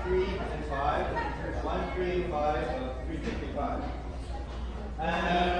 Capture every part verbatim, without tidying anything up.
three, and five. one, three, five of three fifty-five. And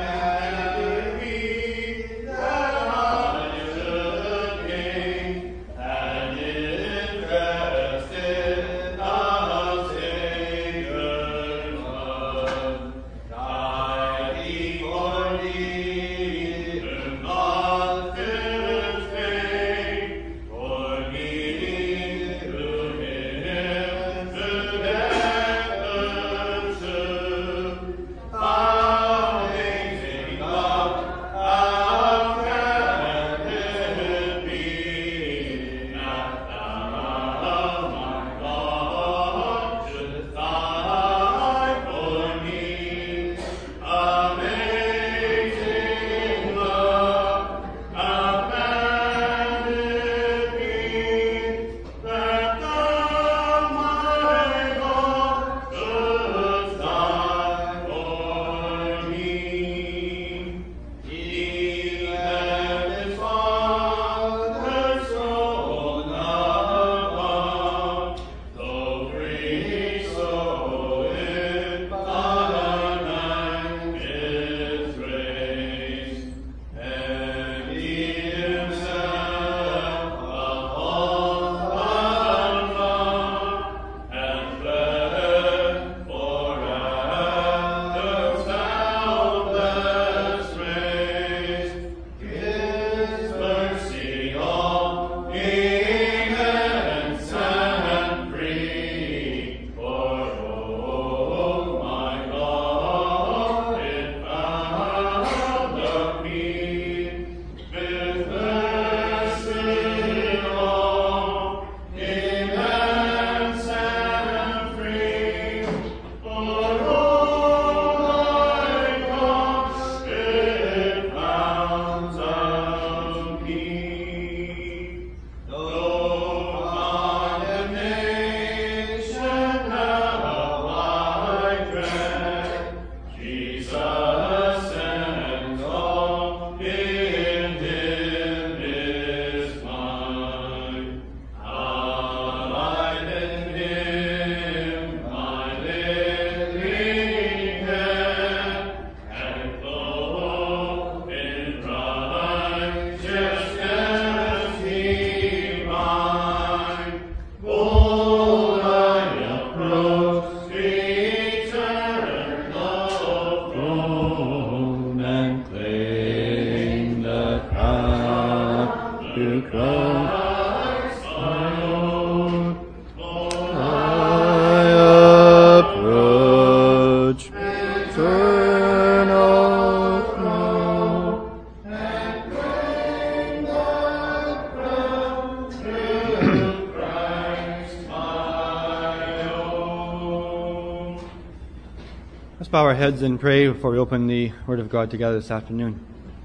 bow our heads and pray before we open the Word of God together this afternoon.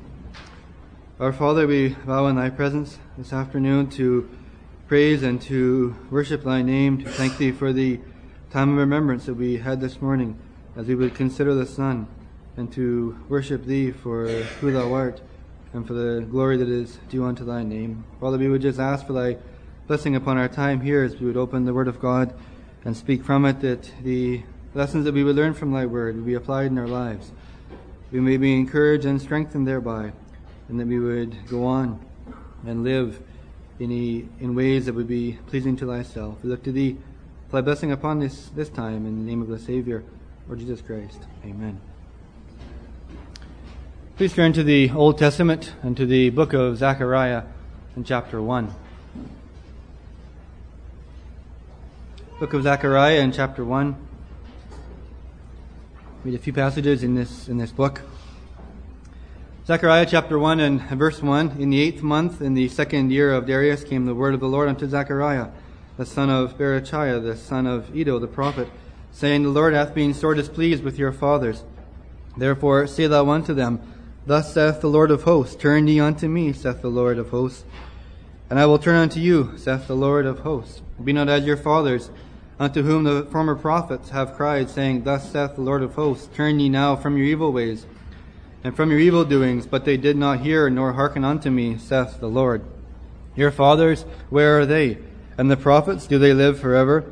Our Father, we bow in Thy presence this afternoon to praise and to worship Thy name, to thank Thee for the time of remembrance that we had this morning as we would consider the Son, and to worship Thee for who Thou art and for the glory that is due unto Thy name. Father, we would just ask for Thy blessing upon our time here as we would open the Word of God and speak from it, that the lessons that we would learn from Thy Word would be applied in our lives. We may be encouraged and strengthened thereby, and that we would go on and live in, a, in ways that would be pleasing to Thyself. We look to Thee for Thy blessing upon this, this time, in the name of the Savior, Lord Jesus Christ. Amen. Please turn to the Old Testament and to the book of Zechariah in chapter one. Book of Zechariah in chapter one. Read a few passages in this in this book. Zechariah chapter one and verse one. In the eighth month, in the second year of Darius, came the word of the Lord unto Zechariah, the son of Berechiah, the son of Iddo the prophet, saying, The Lord hath been sore displeased with your fathers. Therefore say thou unto them, Thus saith the Lord of hosts, Turn ye unto me, saith the Lord of hosts, and I will turn unto you, saith the Lord of hosts. Be not as your fathers, unto whom the former prophets have cried, saying, Thus saith the Lord of hosts, Turn ye now from your evil ways, and from your evil doings, but they did not hear, nor hearken unto me, saith the Lord. Your fathers, where are they? And the prophets, do they live forever?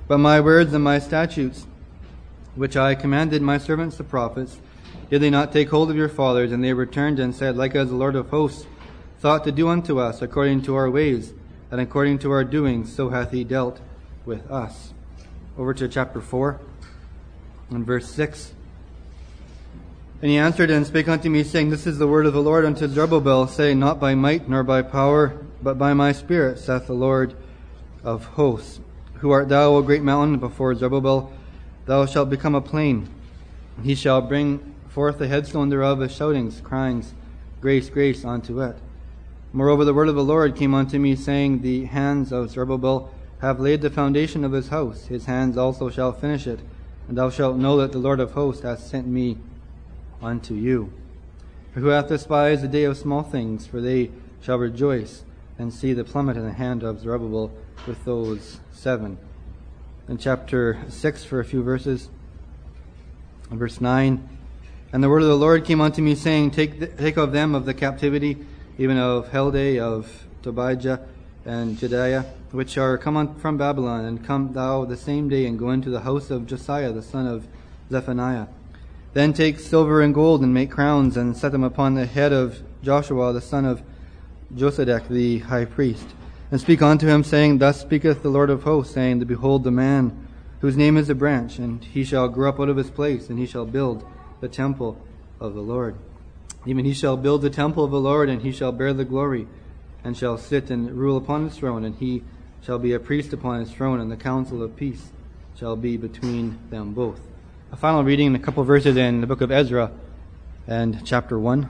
But my words and my statutes, which I commanded my servants the prophets, did they not take hold of your fathers? And they returned and said, Like as the Lord of hosts thought to do unto us, according to our ways, and according to our doings, so hath he dealt with us. Over to chapter four, and verse six. And he answered and spake unto me, saying, This is the word of the Lord unto Zerubbabel, saying, Not by might nor by power, but by my Spirit, saith the Lord of hosts. Who art thou, O great mountain? Before Zerubbabel thou shalt become a plain. He shall bring forth the headstone thereof with shoutings, cryings, Grace, grace unto it. Moreover, the word of the Lord came unto me, saying, The hands of Zerubbabel have laid the foundation of his house. His hands also shall finish it. And thou shalt know that the Lord of hosts hath sent me unto you. For who hath despised the day of small things? For they shall rejoice and see the plummet in the hand of Zerubbabel with those seven. In chapter six, for a few verses, verse nine. And the word of the Lord came unto me, saying, Take th- take of them of the captivity, even of Heldai, of Tobijah, and Jedaiah, which are come on from Babylon, and come thou the same day, and go into the house of Josiah, the son of Zephaniah. Then take silver and gold, and make crowns, and set them upon the head of Joshua, the son of Josedech, the high priest. And speak unto him, saying, Thus speaketh the Lord of hosts, saying, Behold the man, whose name is a branch, and he shall grow up out of his place, and he shall build the temple of the Lord. Even he shall build the temple of the Lord, and he shall bear the glory, and shall sit and rule upon his throne, and he shall be a priest upon his throne, and the counsel of peace shall be between them both. A final reading, a couple verses in the book of Ezra and chapter one.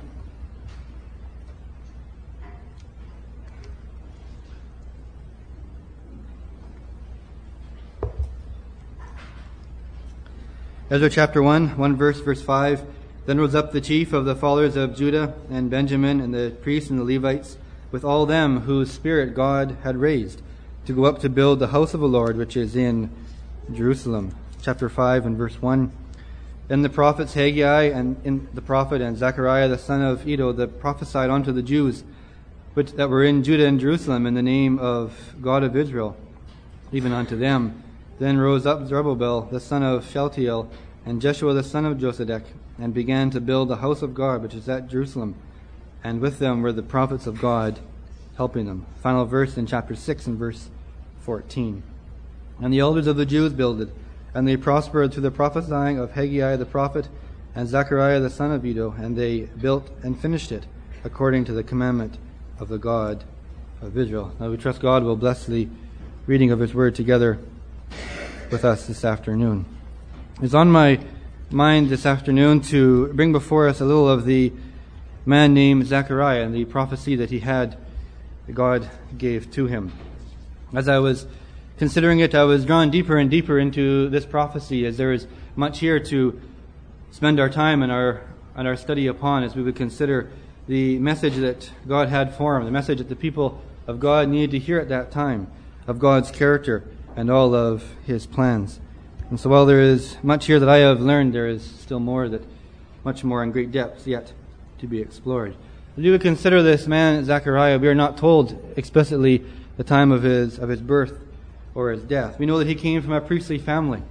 Ezra chapter one, one verse, verse five. Then rose up the chief of the fathers of Judah and Benjamin, and the priests and the Levites, with all them whose spirit God had raised, to go up to build the house of the Lord, which is in Jerusalem. Chapter five and verse one. Then the prophets Haggai and in the prophet and Zechariah the son of Iddo that prophesied unto the Jews which that were in Judah and Jerusalem in the name of God of Israel, even unto them. Then rose up Zerubbabel the son of Shealtiel and Jeshua the son of Josedech, and began to build the house of God, which is at Jerusalem. And with them were the prophets of God, helping them. Final verse in chapter six and verse fourteen. And the elders of the Jews builded, and they prospered through the prophesying of Haggai the prophet and Zechariah the son of Iddo, and they built and finished it, according to the commandment of the God of Israel. Now we trust God will bless the reading of His word together with us this afternoon. It's on my mind this afternoon to bring before us a little of the man named Zechariah and the prophecy that he had, that God gave to him. As I was considering it, I was drawn deeper and deeper into this prophecy, as there is much here to spend our time and our and our study upon, as we would consider the message that God had for him, the message that the people of God needed to hear at that time, of God's character and all of His plans. And so while there is much here that I have learned, there is still more that, much more in great depths yet to be explored. As we would consider this man, Zechariah, we are not told explicitly the time of his of his birth or his death. We know that he came from a priestly family,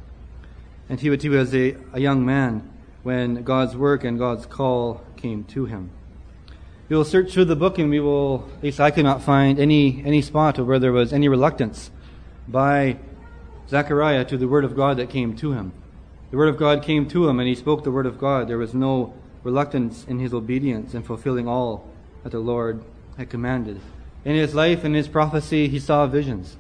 and he was a, a young man when God's work and God's call came to him. We will search through the book, and we will, at least I could not find any any spot where there was any reluctance by Zechariah to the word of God that came to him. The word of God came to him, and he spoke the word of God. There was no reluctance in his obedience in fulfilling all that the Lord had commanded. In his life, in his prophecy, he saw visions.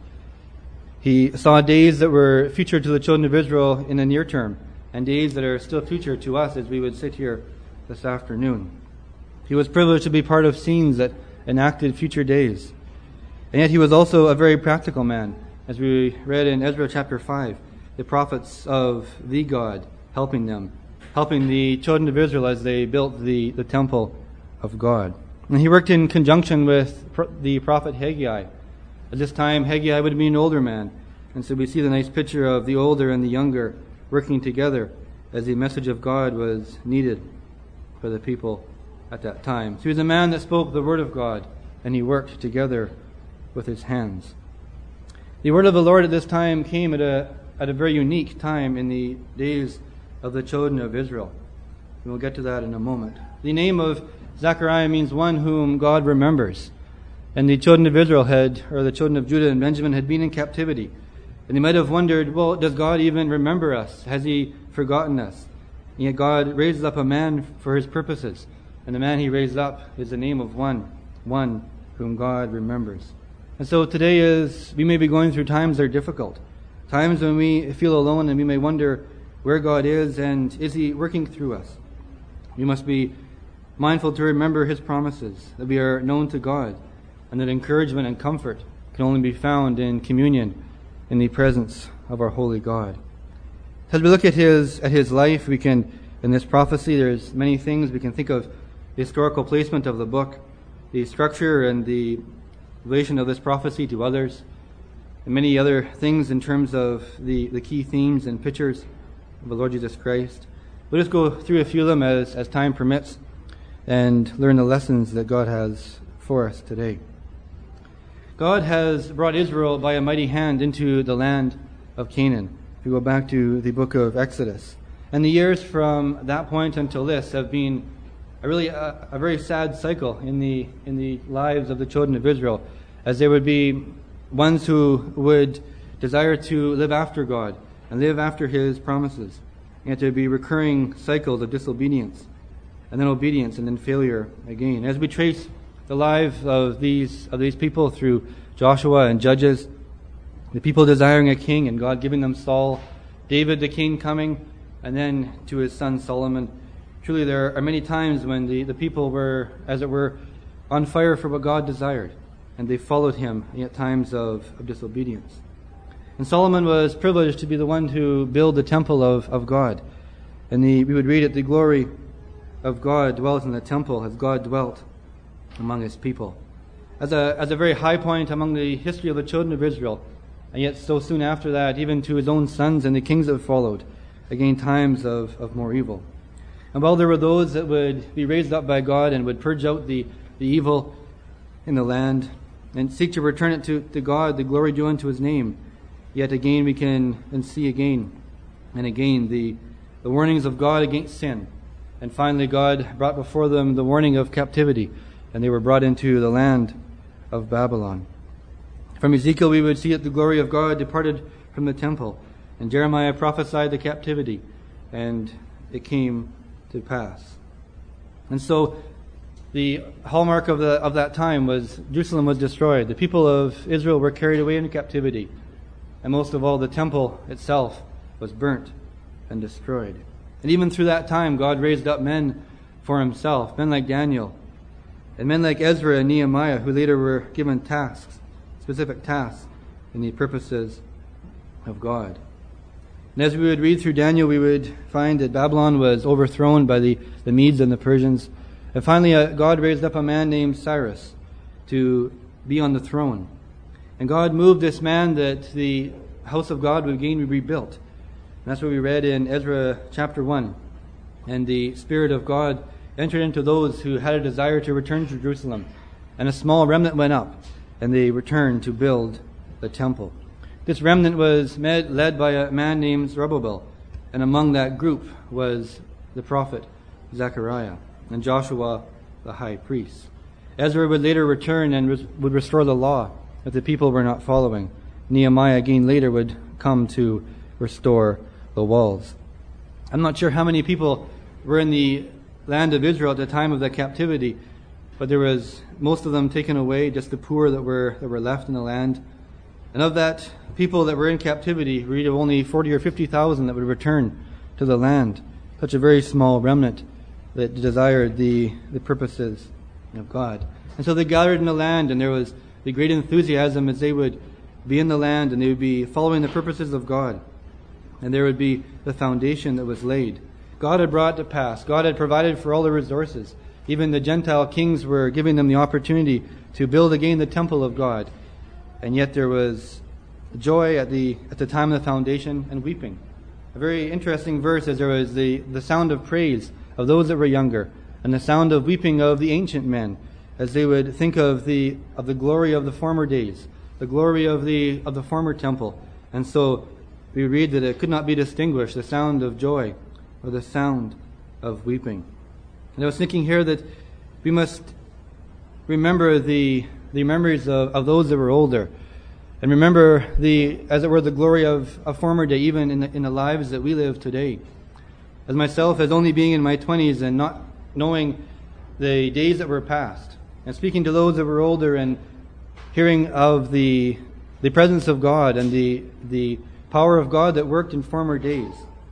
He saw days that were future to the children of Israel in the near term, and days that are still future to us as we would sit here this afternoon. He was privileged to be part of scenes that enacted future days. And yet he was also a very practical man. As we read in Ezra chapter five, the prophets of the God helping them, helping the children of Israel as they built the, the temple of God. And he worked in conjunction with the prophet Haggai. At this time, Haggai would be an older man. And so we see the nice picture of the older and the younger working together as the message of God was needed for the people at that time. So he was a man that spoke the word of God, and he worked together with his hands. The word of the Lord at this time came at a, at a very unique time in the days of the children of Israel. And we'll get to that in a moment. The name of Zechariah means one whom God remembers. And the children of Israel had, or the children of Judah and Benjamin had been in captivity. And they might have wondered, well, does God even remember us? Has he forgotten us? And yet God raises up a man for his purposes. And the man he raised up is the name of one, one whom God remembers. And so today is, we may be going through times that are difficult. Times when we feel alone and we may wonder where God is and is he working through us. We must be mindful to remember his promises, that we are known to God, and that encouragement and comfort can only be found in communion in the presence of our holy God. As we look at his at his life, we can, in this prophecy, there's many things. We can think of the historical placement of the book, the structure and the relation of this prophecy to others, and many other things in terms of the, the key themes and pictures of the Lord Jesus Christ. We'll just go through a few of them as, as time permits and learn the lessons that God has for us today. God has brought Israel by a mighty hand into the land of Canaan. If we go back to the book of Exodus. And the years from that point until this have been a really a, a very sad cycle in the in the lives of the children of Israel, as they would be ones who would desire to live after God and live after his promises. And to be recurring cycles of disobedience, and then obedience, and then failure again. As we trace the lives of these of these people through Joshua and Judges, the people desiring a king and God giving them Saul, David the king coming, and then to his son Solomon. Truly there are many times when the, the people were, as it were, on fire for what God desired, and they followed him at times of, of disobedience. And Solomon was privileged to be the one to build the temple of, of God. And the, we would read it, the glory of God dwelt in the temple as God dwelt among his people. As a, as a very high point among the history of the children of Israel, and yet so soon after that, even to his own sons and the kings that followed, again times of, of more evil. And while there were those that would be raised up by God and would purge out the, the evil in the land and seek to return it to, to God, the glory due unto his name, yet again we can and see again and again the, the warnings of God against sin. And finally God brought before them the warning of captivity, and they were brought into the land of Babylon. From Ezekiel we would see that the glory of God departed from the temple, and Jeremiah prophesied the captivity, and it came to pass. And so the hallmark of the of that time was Jerusalem was destroyed. The people of Israel were carried away into captivity. And most of all, the temple itself was burnt and destroyed. And even through that time, God raised up men for himself, men like Daniel, and men like Ezra and Nehemiah, who later were given tasks, specific tasks, in the purposes of God. And as we would read through Daniel, we would find that Babylon was overthrown by the, the Medes and the Persians. And finally, uh, God raised up a man named Cyrus to be on the throne. And God moved this man that the house of God would again be rebuilt. And that's what we read in Ezra chapter one. And the Spirit of God entered into those who had a desire to return to Jerusalem. And a small remnant went up, and they returned to build the temple. This remnant was med- led by a man named Zerubbabel. And among that group was the prophet Zechariah and Joshua the high priest. Ezra would later return and res- would restore the law that the people were not following. Nehemiah again later would come to restore the walls. I'm not sure how many people were in the land of Israel at the time of the captivity, but there was most of them taken away, just the poor that were that were left in the land. And of that people that were in captivity, we read of only forty or fifty thousand that would return to the land. Such a very small remnant that desired the, the purposes of God. And so they gathered in the land, and there was the great enthusiasm as they would be in the land and they would be following the purposes of God. And there would be the foundation that was laid. God had brought it to pass. God had provided for all the resources. Even the Gentile kings were giving them the opportunity to build again the temple of God. And yet there was joy at the at the time of the foundation and weeping. A very interesting verse, as there was the, the sound of praise of those that were younger and the sound of weeping of the ancient men, as they would think of the of the glory of the former days the glory of the of the former temple. And so we read that it could not be distinguished, the sound of joy or the sound of weeping. And I was thinking here that we must remember the the memories of, of those that were older, and remember the, as it were, the glory of a former day, even in the, in the lives that we live today. As myself, as only being in my twenties and not knowing the days that were past, and speaking to those that were older and hearing of the the presence of God and the the power of God that worked in former days,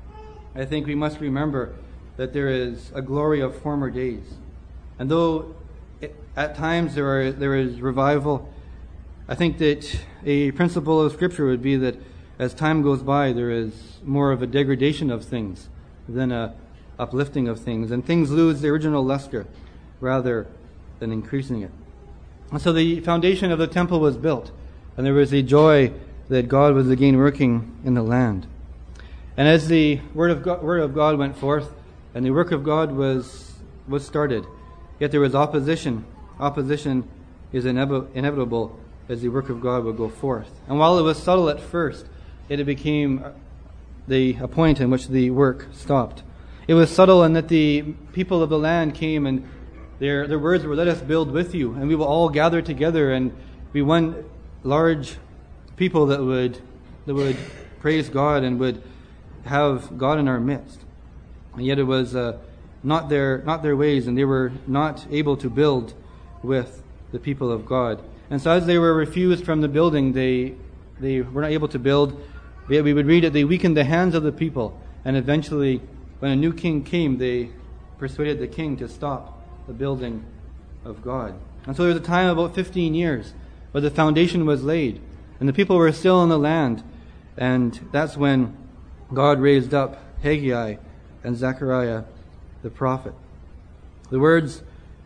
I think we must remember that there is a glory of former days. And though it, at times there are there is revival, I think that a principle of Scripture would be that as time goes by, there is more of a degradation of things than a uplifting of things, and things lose the original luster rather than increasing it. And so the foundation of the temple was built, and there was a joy that God was again working in the land. And as the word of God, word of God went forth, and the work of God was was started, yet there was opposition. Opposition is inev- inevitable as the work of God would go forth. And while it was subtle at first, it became the a point in which the work stopped. It was subtle in that the people of the land came, and their their words were, "Let us build with you, and we will all gather together and be one large people that would that would praise God and would have God in our midst." And yet it was uh, not their not their ways, and they were not able to build with the people of God. And so as they were refused from the building, they they were not able to build. We would read that they weakened the hands of the people, and eventually, when a new king came, they persuaded the king to stop the building of God. And so there was a time, about fifteen years, where the foundation was laid, and the people were still in the land, and that's when God raised up Haggai and Zechariah the prophet. The words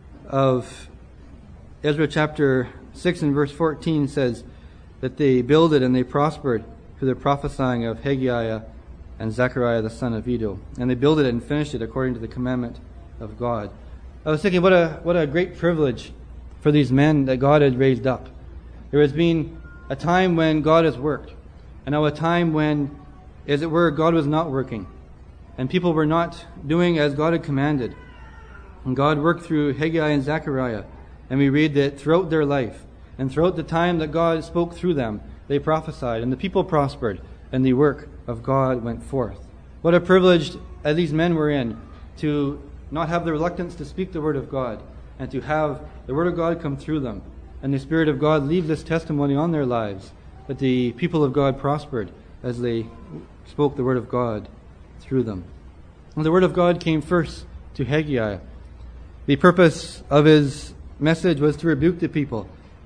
of Ezra chapter six and verse fourteen says that they builded and they prospered through the prophesying of Haggai and Zechariah the son of Iddo. And they built it and finished it according to the commandment of God. I was thinking, what a what a great privilege for these men that God had raised up. There has been a time when God has worked, and now a time when, as it were, God was not working, and people were not doing as God had commanded. And God worked through Haggai and Zechariah, and we read that throughout their life, and throughout the time that God spoke through them, they prophesied, and the people prospered, and the work of God went forth. What a privilege as these men were in, to not have the reluctance to speak the word of God, and to have the word of God come through them, and the Spirit of God leave this testimony on their lives, that the people of God prospered as they spoke the word of God through them. And the word of God came first to Haggai. The purpose of his message was to rebuke the people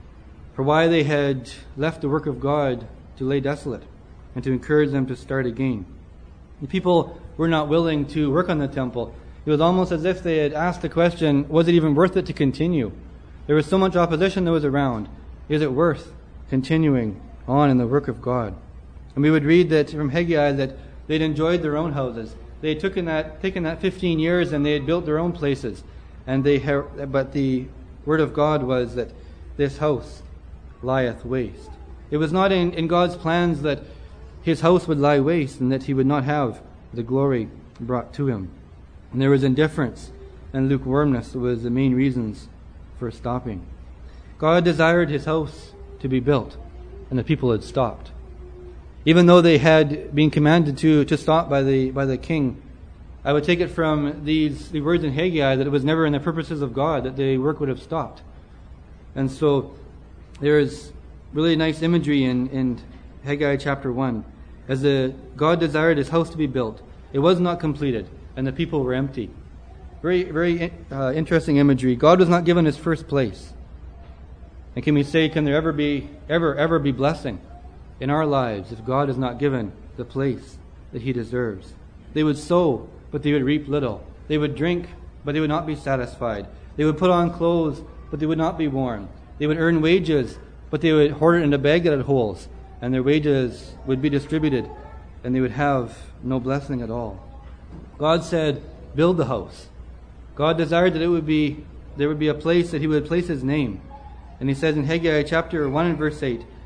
for why they had left the work of God to lay desolate, and to encourage them to start again. The people were not willing to work on the temple. It was almost as if they had asked the question, was it even worth it to continue? There was so much opposition that was around. Is it worth continuing on in the work of God? And we would read that from Haggai that they'd enjoyed their own houses. They had taken that, taken that fifteen years and they had built their own places. And they, but the word of God was that this house lieth waste. It was not in, in God's plans that his house would lie waste and that he would not have the glory brought to him. And there was indifference and lukewarmness that was the main reasons for stopping. God desired his house to be built, and the people had stopped. Even though they had been commanded to, to stop by the by the king, I would take it from these the words in Haggai that it was never in the purposes of God that the work would have stopped. And so there is really nice imagery in, in Haggai chapter one. As the God desired his house to be built, it was not completed, and the people were empty. Very, very uh, interesting imagery. God was not given his first place. And can we say, can there ever be, ever, ever be blessing in our lives if God is not given the place that he deserves? They would sow, but they would reap little. They would drink, but they would not be satisfied. They would put on clothes, but they would not be warm. They would earn wages, but they would hoard it in a bag that had holes, and their wages would be distributed, and they would have no blessing at all. God said, build the house. God desired that it would be there would be a place that he would place his name. And he says in Haggai chapter one and verse eight,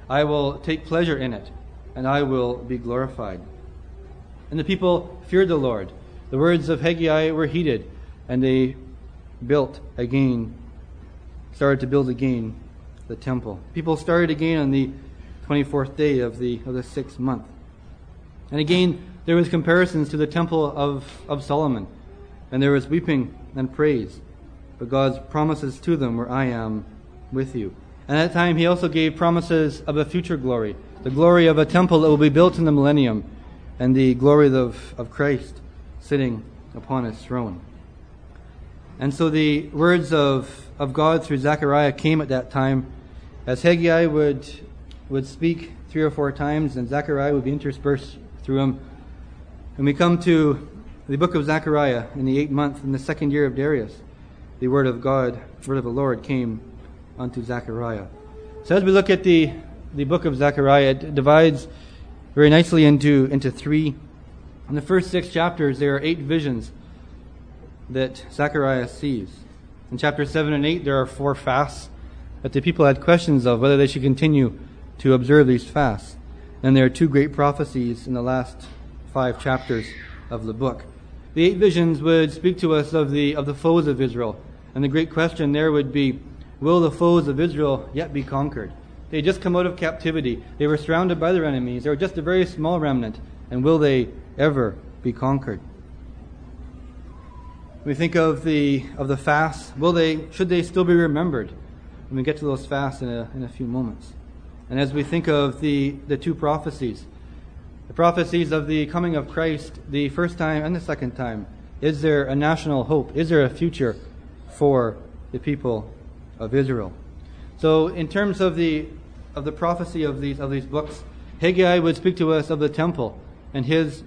I will take pleasure in it, and I will be glorified. And the people feared the Lord. The words of Haggai were heeded, and they built again, started to build again the temple. People started again on the twenty-fourth day of the of the sixth month. And again, there was comparisons to the temple of, of Solomon, and there was weeping and praise. But God's promises to them were, I am with you. And at that time, he also gave promises of a future glory, the glory of a temple that will be built in the millennium, and the glory of, of Christ sitting upon his throne. And so the words of, of God through Zechariah came at that time, as Haggai would, would speak three or four times, and Zechariah would be interspersed through him. When we come to the book of Zechariah in the eighth month, in the second year of Darius, the word of God, the word of the Lord came unto Zechariah. So as we look at the, the book of Zechariah, it divides very nicely into, into three. In the first six chapters, there are eight visions that Zechariah sees. In chapter seven and eight, there are four fasts that the people had questions of whether they should continue to observe these fasts. And there are two great prophecies in the last five chapters of the book. The eight visions would speak to us of the of the foes of Israel. And the great question there would be, will the foes of Israel yet be conquered? They had just come out of captivity. They were surrounded by their enemies. They were just a very small remnant. And will they ever be conquered? When we think of the of the fasts, will they should they still be remembered? When we get to those fasts in a, in a few moments. And as we think of the, the two prophecies, the prophecies of the coming of Christ, the first time and the second time, is there a national hope? Is there a future for the people of Israel? So in terms of the of the prophecy of these of these books, Haggai would speak to us of the temple, and his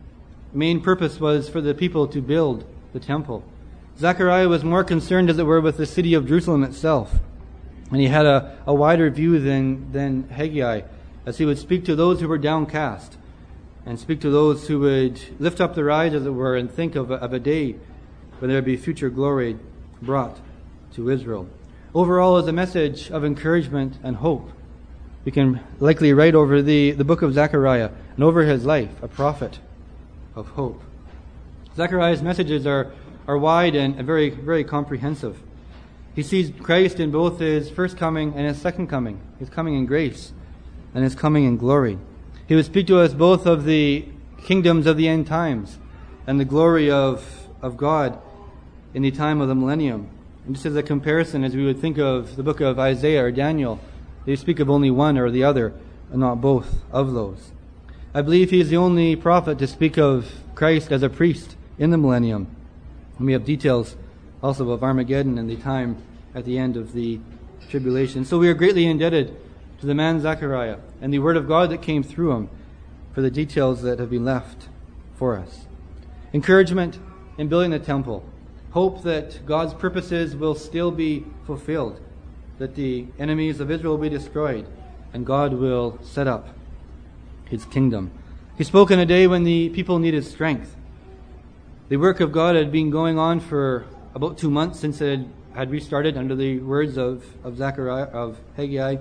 main purpose was for the people to build the temple. Zechariah was more concerned, as it were, with the city of Jerusalem itself. And he had a, a wider view than, than Haggai, as he would speak to those who were downcast, and speak to those who would lift up their eyes, as it were, and think of a, of a day when there would be future glory brought to Israel. Overall, is a message of encouragement and hope. We can likely write over the, the book of Zechariah and over his life, a prophet of hope. Zechariah's messages are, are wide and very, very comprehensive. He sees Christ in both his first coming and his second coming, his coming in grace and his coming in glory. He would speak to us both of the kingdoms of the end times and the glory of, of God in the time of the millennium. And just as a comparison, as we would think of the book of Isaiah or Daniel, they speak of only one or the other, and not both of those. I believe he is the only prophet to speak of Christ as a priest in the millennium. And we have details also of Armageddon and the time at the end of the tribulation. So we are greatly indebted to the man Zechariah and the word of God that came through him for the details that have been left for us. Encouragement in building the temple. Hope that God's purposes will still be fulfilled, that the enemies of Israel will be destroyed, and God will set up his kingdom. He spoke in a day when the people needed strength. The work of God had been going on for about two months since it had, had restarted under the words of, of Zechariah, of Haggai.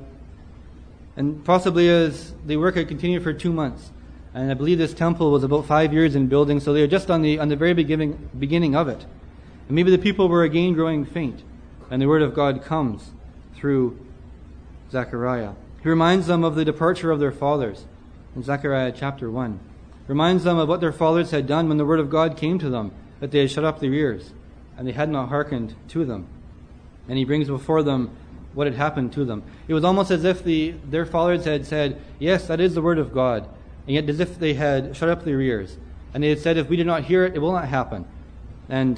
And possibly as the work had continued for two months. And I believe this temple was about five years in building, so they were just on the on the very beginning beginning of it. And maybe the people were again growing faint, and the word of God comes through Zechariah. He reminds them of the departure of their fathers in Zechariah chapter one. Reminds them of what their fathers had done when the word of God came to them, that they had shut up their ears, and they had not hearkened to them. And he brings before them what had happened to them. It was almost as if the their fathers had said, yes, that is the word of God, and yet as if they had shut up their ears. And they had said, if we do not hear it, it will not happen. And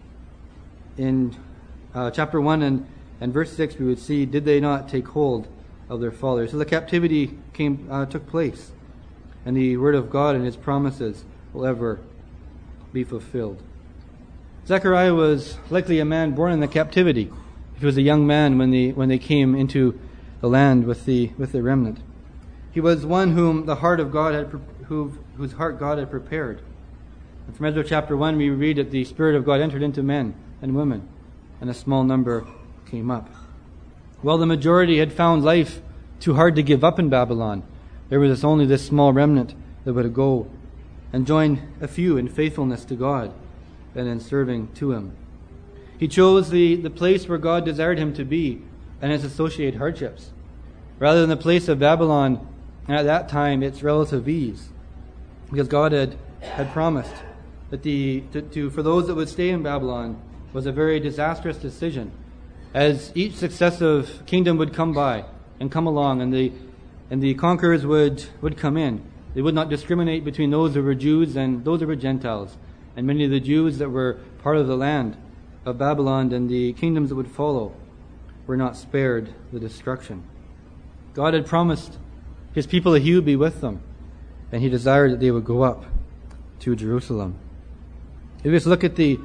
in uh, chapter one and, and verse six, we would see, did they not take hold of their fathers? So the captivity came uh, took place, and the word of God and his promises will ever be fulfilled. Zechariah was likely a man born in the captivity. He was a young man when they when they came into the land with the with the remnant. He was one whom the heart of God had who whose heart God had prepared. And from Ezra chapter one, we read that the Spirit of God entered into men and women, and a small number came up. Well, the majority had found life too hard to give up in Babylon. There was this, only this small remnant that would go and join a few in faithfulness to God and in serving to Him. He chose the, the place where God desired him to be and its associated hardships, rather than the place of Babylon, and at that time its relative ease, because God had, had promised that the to, to for those that would stay in Babylon was a very disastrous decision, as each successive kingdom would come by and come along, and the and the conquerors would, would come in. They would not discriminate between those who were Jews and those who were Gentiles. And many of the Jews that were part of the land of Babylon and the kingdoms that would follow were not spared the destruction. God had promised His people that He would be with them, and He desired that they would go up to Jerusalem. If we just look at the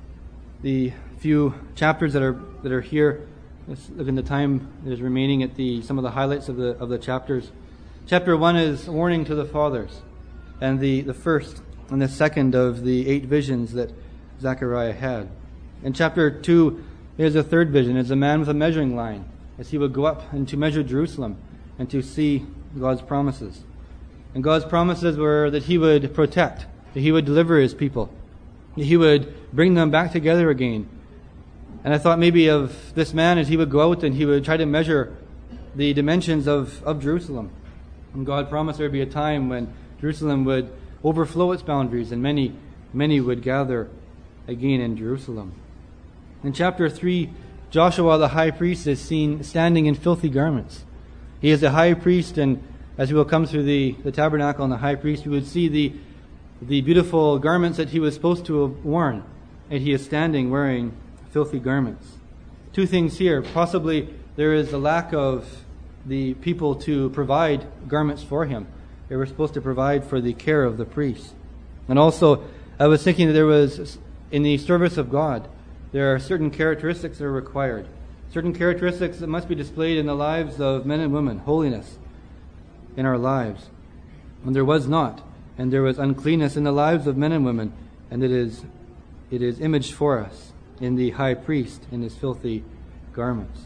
the few chapters that are that are here, let's look in the time that is remaining at the some of the highlights of the of the chapters. Chapter one is warning to the fathers, and the, the first and the second of the eight visions that Zechariah had. In chapter two, there's a third vision. It's a man with a measuring line, as he would go up and to measure Jerusalem and to see God's promises. And God's promises were that He would protect, that He would deliver His people, that He would bring them back together again. And I thought maybe of this man as he would go out and he would try to measure the dimensions of, of Jerusalem. And God promised there would be a time when Jerusalem would overflow its boundaries and many, many would gather again in Jerusalem. In chapter three, Joshua the high priest is seen standing in filthy garments. He is a high priest, and as we will come through the, the tabernacle and the high priest, we would see the, the beautiful garments that he was supposed to have worn, and he is standing wearing filthy garments. Two things here. Possibly there is a lack of the people to provide garments for him. They were supposed to provide for the care of the priests. And also, I was thinking that there was, in the service of God, there are certain characteristics that are required. Certain characteristics that must be displayed in the lives of men and women. Holiness in our lives. And there was not. And there was uncleanness in the lives of men and women. And it is, it is imaged for us in the high priest in his filthy garments.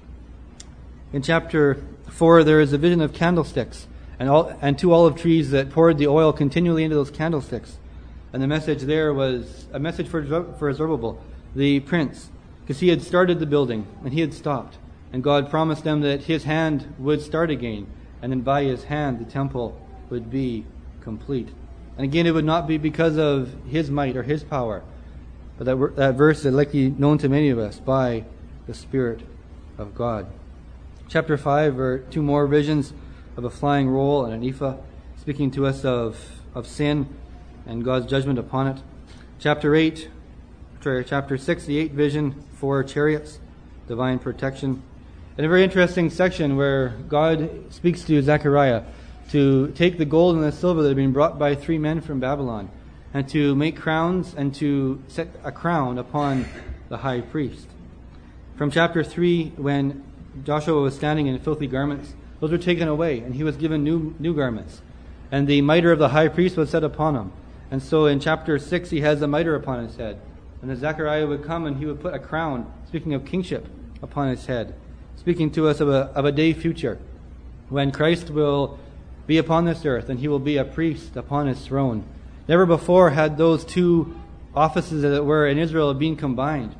In chapter four, there is a vision of candlesticks and all, and two olive trees that poured the oil continually into those candlesticks. And the message there was a message for, for Zerubbabel, the prince, because he had started the building and he had stopped. And God promised them that His hand would start again, and then by His hand the temple would be complete. And again, it would not be because of His might or His power, but that, that verse is likely known to many of us, by the Spirit of God. Chapter five are two more visions of a flying roll and an ephah, speaking to us of, of sin and God's judgment upon it. Chapter eight, sorry, chapter six, the eighth vision, four chariots, divine protection. And a very interesting section where God speaks to Zechariah to take the gold and the silver that had been brought by three men from Babylon, and to make crowns and to set a crown upon the high priest. From chapter three, when Joshua was standing in filthy garments, those were taken away, and he was given new new garments. And the mitre of the high priest was set upon him. And so in chapter six, he has a mitre upon his head. And then Zechariah would come and he would put a crown, speaking of kingship, upon his head, speaking to us of a, of a day future when Christ will be upon this earth and He will be a priest upon His throne. Never before had those two offices, as it were, in Israel been combined.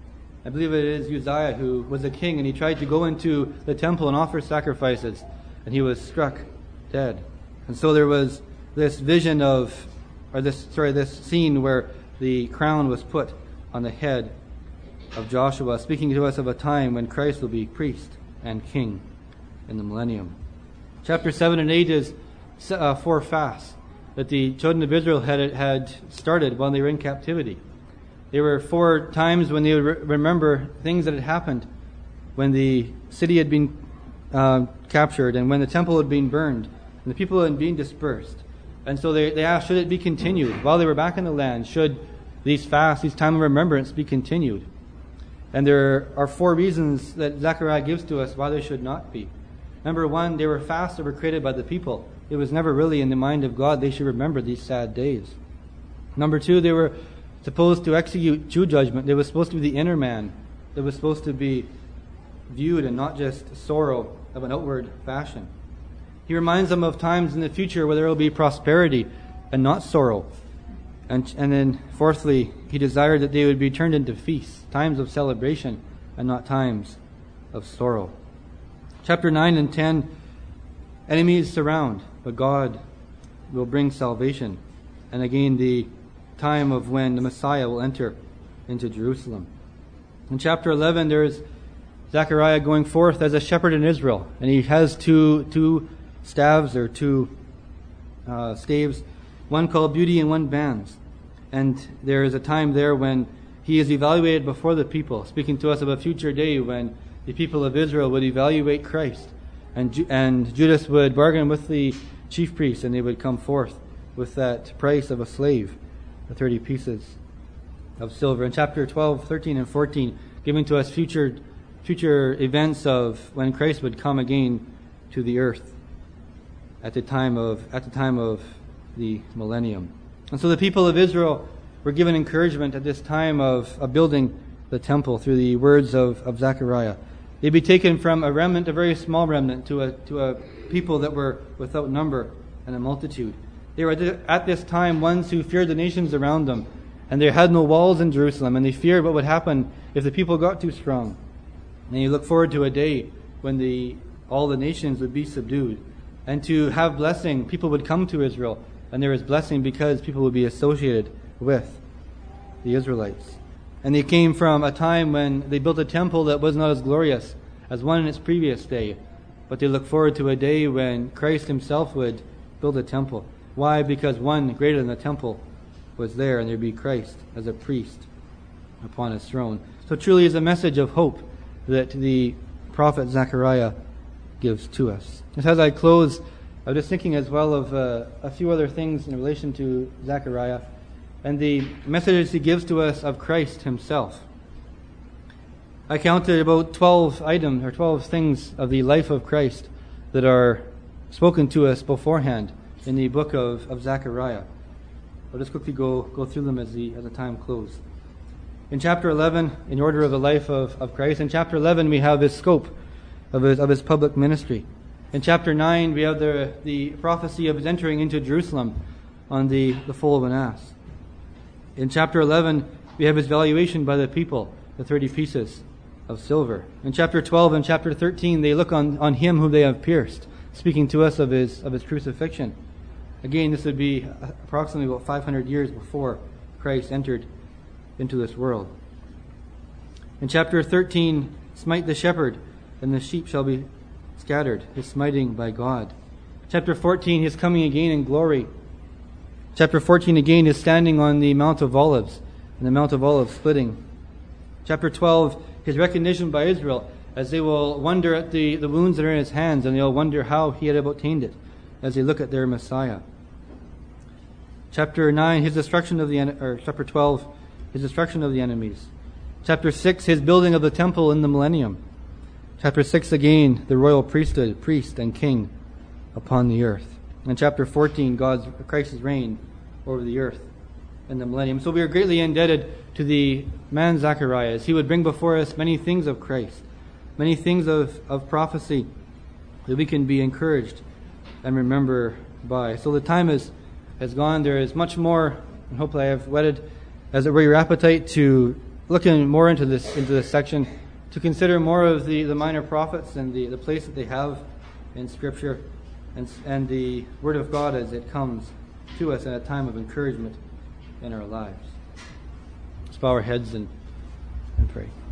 I believe it is Uzziah who was a king, and he tried to go into the temple and offer sacrifices, and he was struck dead. And so there was this vision of, or this, sorry, this scene where the crown was put on the head of Joshua, speaking to us of a time when Christ will be priest and king in the millennium. Chapter seven and eight is uh, four fasts that the children of Israel had had started while they were in captivity. There were four times when they would re- remember things that had happened when the city had been uh, captured and when the temple had been burned and the people had been dispersed. And so they, they asked, should it be continued? While they were back in the land, should these fasts, these time of remembrance be continued? And there are four reasons that Zechariah gives to us why they should not be. Number one, they were fasts that were created by the people. It was never really in the mind of God they should remember these sad days. Number two, they were supposed to execute true judgment. There was supposed to be the inner man that was supposed to be viewed and not just sorrow of an outward fashion. He reminds them of times in the future where there will be prosperity and not sorrow. And, and then fourthly, he desired that they would be turned into feasts, times of celebration and not times of sorrow. Chapter nine and ten, enemies surround, but God will bring salvation. And again, the time of when the Messiah will enter into Jerusalem. In chapter eleven, there is Zechariah going forth as a shepherd in Israel, and he has two two staves or two uh, staves, one called beauty and one bands. And there is a time there when he is evaluated before the people, speaking to us of a future day when the people of Israel would evaluate Christ, and Ju- and Judas would bargain with the chief priests, and they would come forth with that price of a slave, the thirty pieces of silver. In chapter twelve, thirteen, and fourteen, giving to us future future events of when Christ would come again to the earth at the time of at the time of the millennium. And so the people of Israel were given encouragement at this time of, of building the temple through the words of, of Zechariah. They'd be taken from a remnant, a very small remnant, to a to a people that were without number and a multitude. They were at this time ones who feared the nations around them, and they had no walls in Jerusalem, and they feared what would happen if the people got too strong. And you look forward to a day when the all the nations would be subdued, and to have blessing, people would come to Israel, and there is blessing because people would be associated with the Israelites. And they came from a time when they built a temple that was not as glorious as one in its previous day, but they look forward to a day when Christ himself would build a temple. Why? Because one greater than the temple was there, and there'd be Christ as a priest upon his throne. So truly is a message of hope that the prophet Zechariah gives to us. Just as I close, I was just thinking as well of uh, a few other things in relation to Zechariah and the messages he gives to us of Christ himself. I counted about twelve items or twelve things of the life of Christ that are spoken to us beforehand in the book of, of Zechariah. I'll just quickly go, go through them as the as the time closes. In chapter eleven, in order of the life of, of Christ, in chapter eleven we have his scope of his of his public ministry. In chapter nine we have the, the prophecy of his entering into Jerusalem on the, the foal of an ass. In chapter eleven we have his valuation by the people, the thirty pieces of silver. In chapter twelve and chapter thirteen they look on, on him whom they have pierced, speaking to us of his of his crucifixion. Again, this would be approximately about five hundred years before Christ entered into this world. In chapter thirteen, smite the shepherd, and the sheep shall be scattered, his smiting by God. Chapter fourteen, his coming again in glory. Chapter fourteen again is standing on the Mount of Olives, and the Mount of Olives splitting. Chapter twelve, his recognition by Israel, as they will wonder at the, the wounds that are in his hands, and they'll wonder how he had obtained it, as they look at their Messiah. Chapter nine, his destruction of the en- or chapter twelve, his destruction of the enemies. Chapter six, his building of the temple in the millennium. Chapter six again, the royal priesthood, priest and king upon the earth. And chapter fourteen, God's Christ's reign over the earth in the millennium. So we are greatly indebted to the man Zechariah, as he would bring before us many things of Christ, many things of, of prophecy that we can be encouraged and remember by. So the time is has gone. There is much more, and hopefully I have whetted, as it were, your appetite to looking more into this into this section, to consider more of the, the minor prophets and the, the place that they have in Scripture, and and the Word of God as it comes to us in a time of encouragement in our lives. Let's bow our heads and, and pray.